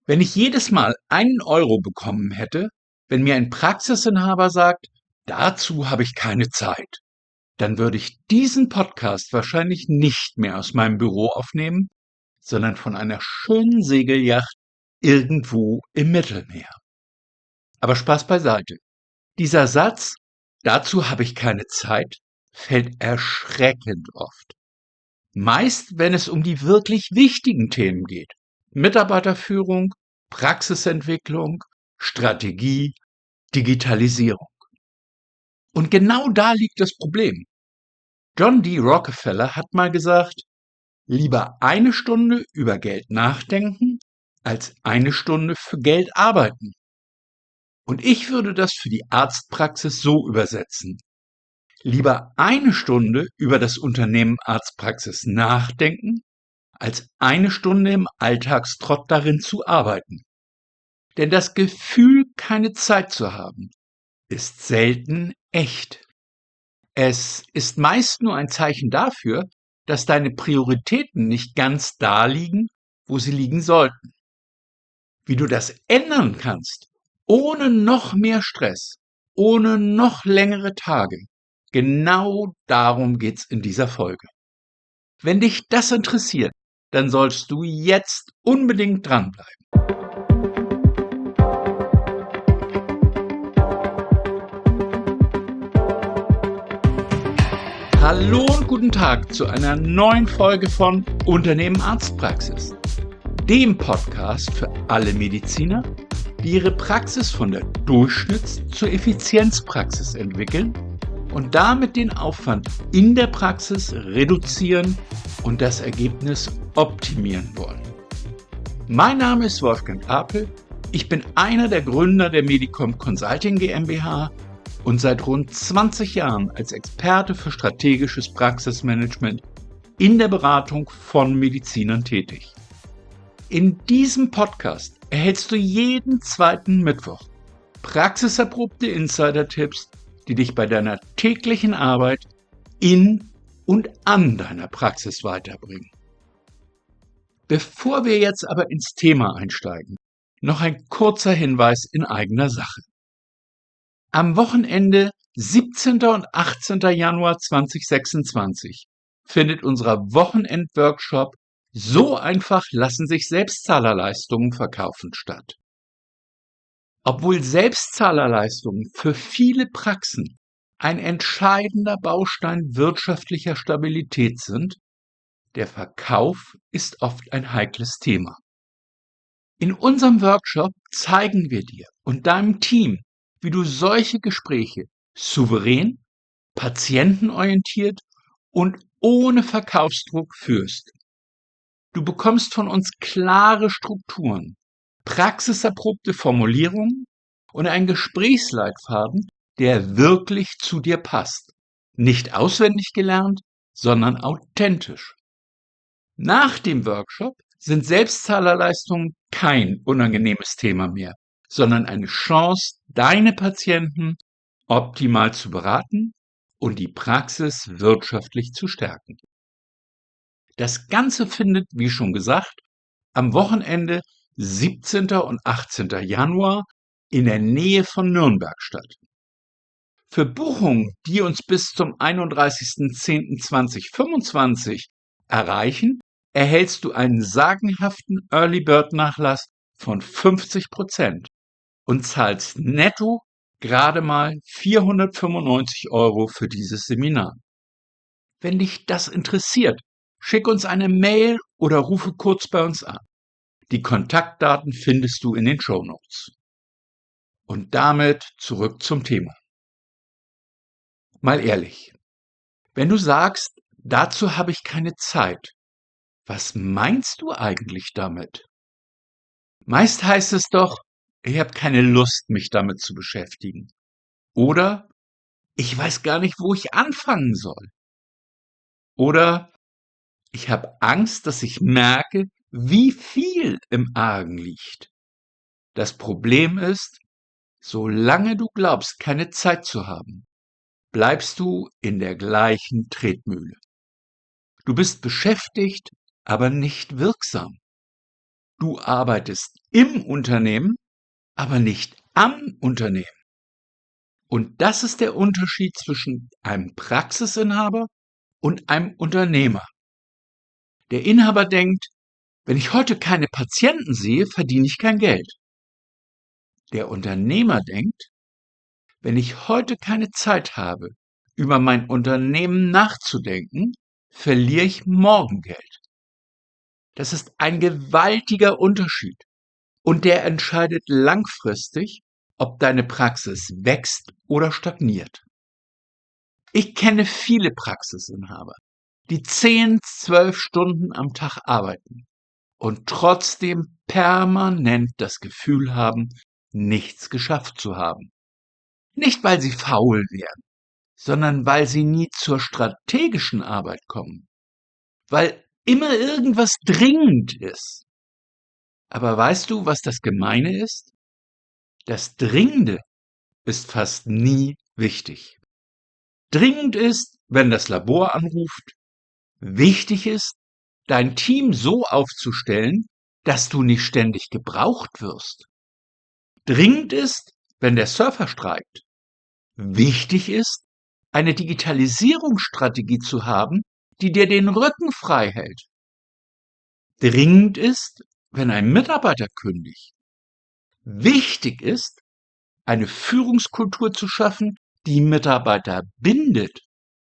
Wenn ich jedes Mal einen Euro bekommen hätte, wenn mir ein Praxisinhaber sagt, dazu habe ich keine Zeit, dann würde ich diesen Podcast wahrscheinlich nicht mehr aus meinem Büro aufnehmen, sondern von einer schönen Segelyacht irgendwo im Mittelmeer. Aber Spaß beiseite. Dieser Satz, dazu habe ich keine Zeit, fällt erschreckend oft. Meist, wenn es um die wirklich wichtigen Themen geht. Mitarbeiterführung, Praxisentwicklung, Strategie, Digitalisierung. Und genau da liegt das Problem. John D. Rockefeller hat mal gesagt, lieber eine Stunde über Geld nachdenken, als eine Stunde für Geld arbeiten. Und ich würde das für die Arztpraxis so übersetzen. Lieber eine Stunde über das Unternehmen Arztpraxis nachdenken, als eine Stunde im Alltagstrott darin zu arbeiten. Denn das Gefühl, keine Zeit zu haben, ist selten echt. Es ist meist nur ein Zeichen dafür, dass deine Prioritäten nicht ganz da liegen, wo sie liegen sollten. Wie du das ändern kannst, ohne noch mehr Stress, ohne noch längere Tage, genau darum geht's in dieser Folge. Wenn dich das interessiert, dann sollst du jetzt unbedingt dranbleiben. Hallo und guten Tag zu einer neuen Folge von Unternehmen Arztpraxis, dem Podcast für alle Mediziner, die ihre Praxis von der Durchschnitts- zur Effizienzpraxis entwickeln und damit den Aufwand in der Praxis reduzieren und das Ergebnis optimieren wollen. Mein Name ist Wolfgang Apel, ich bin einer der Gründer der Medicom Consulting GmbH und seit rund 20 Jahren als Experte für strategisches Praxismanagement in der Beratung von Medizinern tätig. In diesem Podcast erhältst du jeden zweiten Mittwoch praxiserprobte Insider-Tipps, die dich bei deiner täglichen Arbeit in und an deiner Praxis weiterbringen. Bevor wir jetzt aber ins Thema einsteigen, noch ein kurzer Hinweis in eigener Sache. Am Wochenende 17. und 18. Januar 2026 findet unser Wochenendworkshop So einfach lassen sich Selbstzahlerleistungen verkaufen statt. Obwohl Selbstzahlerleistungen für viele Praxen ein entscheidender Baustein wirtschaftlicher Stabilität sind, der Verkauf ist oft ein heikles Thema. In unserem Workshop zeigen wir dir und deinem Team, wie du solche Gespräche souverän, patientenorientiert und ohne Verkaufsdruck führst. Du bekommst von uns klare Strukturen, praxiserprobte Formulierungen und einen Gesprächsleitfaden, der wirklich zu dir passt. Nicht auswendig gelernt, sondern authentisch. Nach dem Workshop sind Selbstzahlerleistungen kein unangenehmes Thema mehr, sondern eine Chance, deine Patienten optimal zu beraten und die Praxis wirtschaftlich zu stärken. Das Ganze findet, wie schon gesagt, am Wochenende 17. und 18. Januar in der Nähe von Nürnberg statt. Für Buchungen, die uns bis zum 31.10.2025 erreichen, erhältst du einen sagenhaften Early Bird Nachlass von 50% und zahlst netto gerade mal 495 € für dieses Seminar. Wenn dich das interessiert, schick uns eine Mail oder rufe kurz bei uns an. Die Kontaktdaten findest du in den Shownotes. Und damit zurück zum Thema. Mal ehrlich, wenn du sagst, dazu habe ich keine Zeit, was meinst du eigentlich damit? Meist heißt es doch, ich habe keine Lust, mich damit zu beschäftigen. Oder ich weiß gar nicht, wo ich anfangen soll. Oder ich habe Angst, dass ich merke, wie viel im Argen liegt. Das Problem ist, solange du glaubst, keine Zeit zu haben, bleibst du in der gleichen Tretmühle. Du bist beschäftigt, aber nicht wirksam. Du arbeitest im Unternehmen, aber nicht am Unternehmen. Und das ist der Unterschied zwischen einem Praxisinhaber und einem Unternehmer. Der Inhaber denkt, wenn ich heute keine Patienten sehe, verdiene ich kein Geld. Der Unternehmer denkt, wenn ich heute keine Zeit habe, über mein Unternehmen nachzudenken, verliere ich morgen Geld. Das ist ein gewaltiger Unterschied und der entscheidet langfristig, ob deine Praxis wächst oder stagniert. Ich kenne viele Praxisinhaber, die 10, 12 Stunden am Tag arbeiten und trotzdem permanent das Gefühl haben, nichts geschafft zu haben. Nicht, weil sie faul wären, sondern weil sie nie zur strategischen Arbeit kommen, weil immer irgendwas dringend ist. Aber weißt du, was das Gemeine ist? Das Dringende ist fast nie wichtig. Dringend ist, wenn das Labor anruft. Wichtig ist, dein Team so aufzustellen, dass du nicht ständig gebraucht wirst. Dringend ist, wenn der Surfer streikt. Wichtig ist, eine Digitalisierungsstrategie zu haben, die dir den Rücken frei hält. Dringend ist, wenn ein Mitarbeiter kündigt. Wichtig ist, eine Führungskultur zu schaffen, die Mitarbeiter bindet.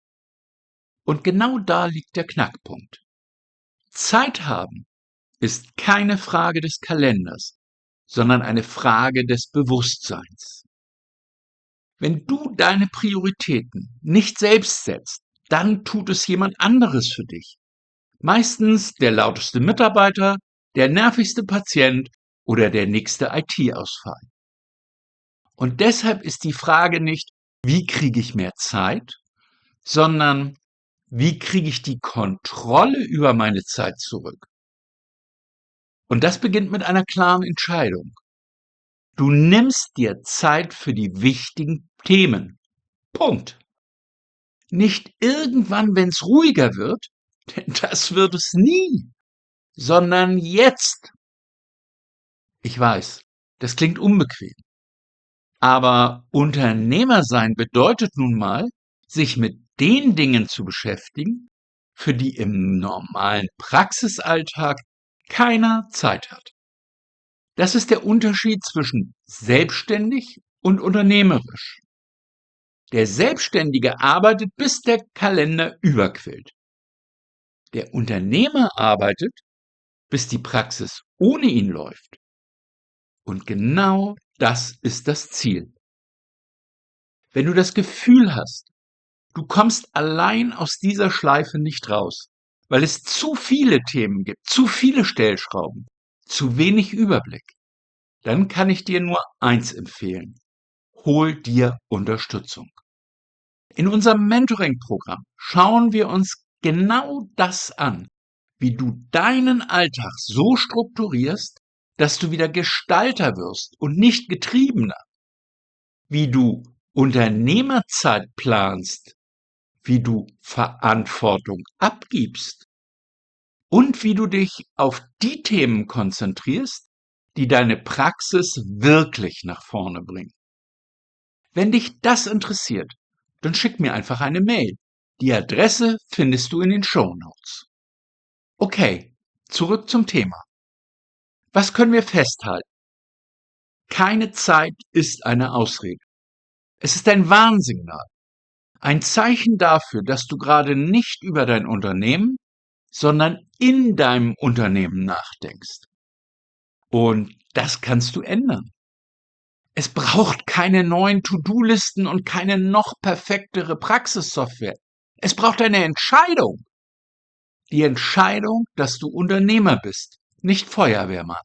Und genau da liegt der Knackpunkt. Zeit haben ist keine Frage des Kalenders, sondern eine Frage des Bewusstseins. Wenn du deine Prioritäten nicht selbst setzt, dann tut es jemand anderes für dich. Meistens der lauteste Mitarbeiter, der nervigste Patient oder der nächste IT-Ausfall. Und deshalb ist die Frage nicht, wie kriege ich mehr Zeit, sondern wie kriege ich die Kontrolle über meine Zeit zurück? Und das beginnt mit einer klaren Entscheidung. Du nimmst dir Zeit für die wichtigen Themen. Punkt. Nicht irgendwann, wenn es ruhiger wird, denn das wird es nie, sondern jetzt. Ich weiß, das klingt unbequem. Aber Unternehmer sein bedeutet nun mal, sich mit den Dingen zu beschäftigen, für die im normalen Praxisalltag keiner Zeit hat. Das ist der Unterschied zwischen selbstständig und unternehmerisch. Der Selbstständige arbeitet, bis der Kalender überquillt. Der Unternehmer arbeitet, bis die Praxis ohne ihn läuft. Und genau das ist das Ziel. Wenn du das Gefühl hast, du kommst allein aus dieser Schleife nicht raus, weil es zu viele Themen gibt, zu viele Stellschrauben, zu wenig Überblick, dann kann ich dir nur eins empfehlen. Hol dir Unterstützung. In unserem Mentoring-Programm schauen wir uns genau das an, wie du deinen Alltag so strukturierst, dass du wieder Gestalter wirst und nicht Getriebener, wie du Unternehmerzeit planst, wie du Verantwortung abgibst und wie du dich auf die Themen konzentrierst, die deine Praxis wirklich nach vorne bringen. Wenn dich das interessiert, dann schick mir einfach eine Mail. Die Adresse findest du in den Shownotes. Okay, zurück zum Thema. Was können wir festhalten? Keine Zeit ist eine Ausrede. Es ist ein Warnsignal. Ein Zeichen dafür, dass du gerade nicht über dein Unternehmen, sondern in deinem Unternehmen nachdenkst. Und das kannst du ändern. Es braucht keine neuen To-Do-Listen und keine noch perfektere Praxissoftware. Es braucht eine Entscheidung. Die Entscheidung, dass du Unternehmer bist, nicht Feuerwehrmann.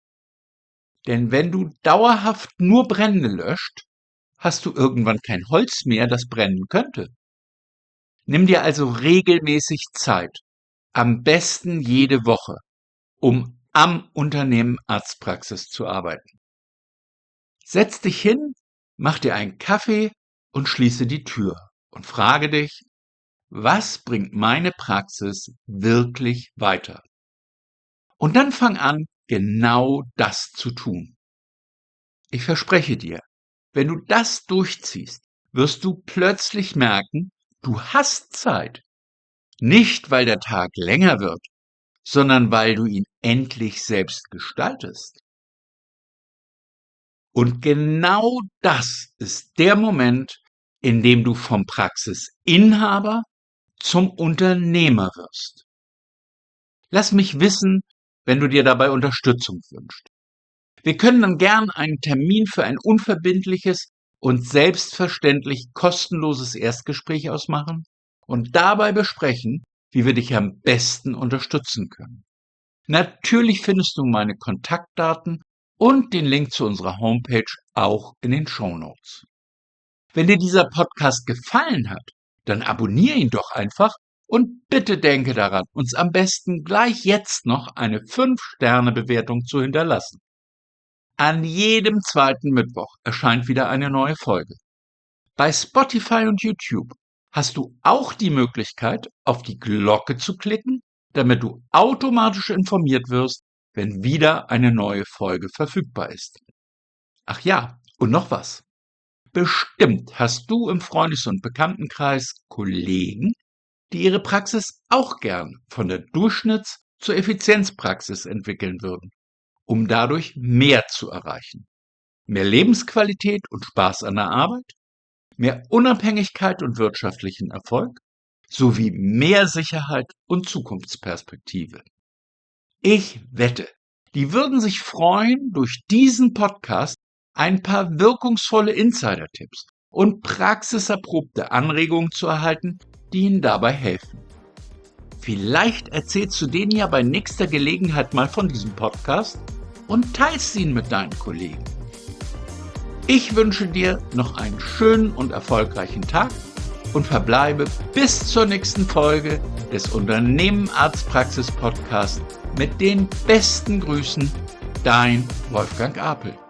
Denn wenn du dauerhaft nur Brände löscht, hast du irgendwann kein Holz mehr, das brennen könnte. Nimm dir also regelmäßig Zeit, am besten jede Woche, um am Unternehmen Arztpraxis zu arbeiten. Setz dich hin, mach dir einen Kaffee und schließe die Tür und frage dich, was bringt meine Praxis wirklich weiter? Und dann fang an, genau das zu tun. Ich verspreche dir, wenn du das durchziehst, wirst du plötzlich merken, du hast Zeit. Nicht, weil der Tag länger wird, sondern weil du ihn endlich selbst gestaltest. Und genau das ist der Moment, in dem du vom Praxisinhaber zum Unternehmer wirst. Lass mich wissen, wenn du dir dabei Unterstützung wünschst. Wir können dann gern einen Termin für ein unverbindliches und selbstverständlich kostenloses Erstgespräch ausmachen und dabei besprechen, wie wir dich am besten unterstützen können. Natürlich findest du meine Kontaktdaten und den Link zu unserer Homepage auch in den Shownotes. Wenn dir dieser Podcast gefallen hat, dann abonniere ihn doch einfach und bitte denke daran, uns am besten gleich jetzt noch eine 5-Sterne-Bewertung zu hinterlassen. An jedem zweiten Mittwoch erscheint wieder eine neue Folge. Bei Spotify und YouTube hast du auch die Möglichkeit, auf die Glocke zu klicken, damit du automatisch informiert wirst, wenn wieder eine neue Folge verfügbar ist. Ach ja, und noch was. Bestimmt hast du im Freundes- und Bekanntenkreis Kollegen, die ihre Praxis auch gern von der Durchschnitts- zur Effizienzpraxis entwickeln würden, um dadurch mehr zu erreichen. Mehr Lebensqualität und Spaß an der Arbeit, mehr Unabhängigkeit und wirtschaftlichen Erfolg, sowie mehr Sicherheit und Zukunftsperspektive. Ich wette, die würden sich freuen, durch diesen Podcast ein paar wirkungsvolle Insider-Tipps und praxiserprobte Anregungen zu erhalten, die ihnen dabei helfen. Vielleicht erzählst du denen ja bei nächster Gelegenheit mal von diesem Podcast und teilst ihn mit deinen Kollegen. Ich wünsche dir noch einen schönen und erfolgreichen Tag und verbleibe bis zur nächsten Folge des Unternehmen Arztpraxis Podcast mit den besten Grüßen, dein Wolfgang Apel.